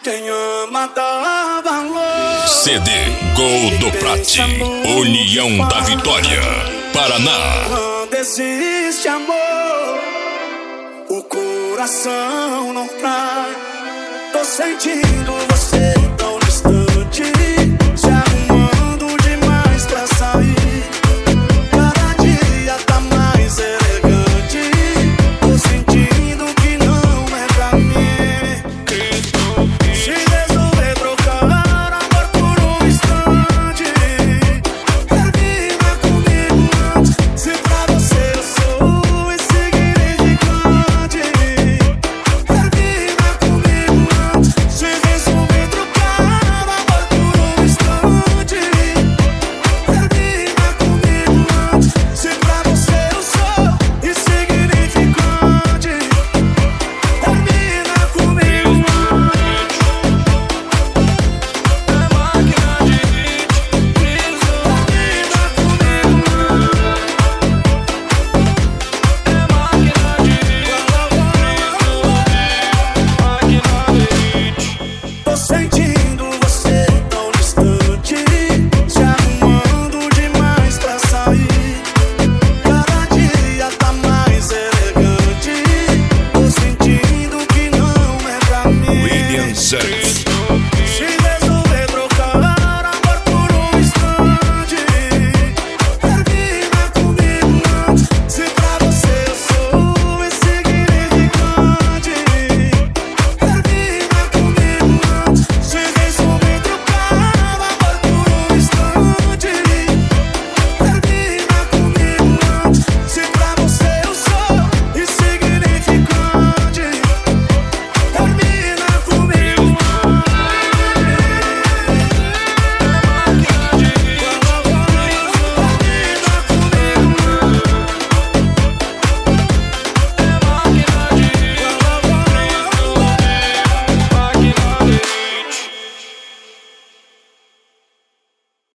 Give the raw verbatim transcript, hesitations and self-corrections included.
Quem ama dá valor. C D Gol do Prate, União da Vitória, Paraná. Quando existe amor, o coração não trai. Tô sentindo você tão distante, se arrumando demais pra sair. Cada dia tá mais elegante. Tô sentindo que não é pra mim. Se resolver trocar amor por um instante, termina comigo antes. Se pra você eu sou insignificante, termina comigo antes. Se resolver trocar amor por um instante, termina comigo antes. Se pra você eu sou insignificante, termina comigo antes. Tô sentindo você tão distante, se arrumando demais pra sair. Cada dia tá mais elegante. Tô sentindo que não é pra mim. William Surf. Se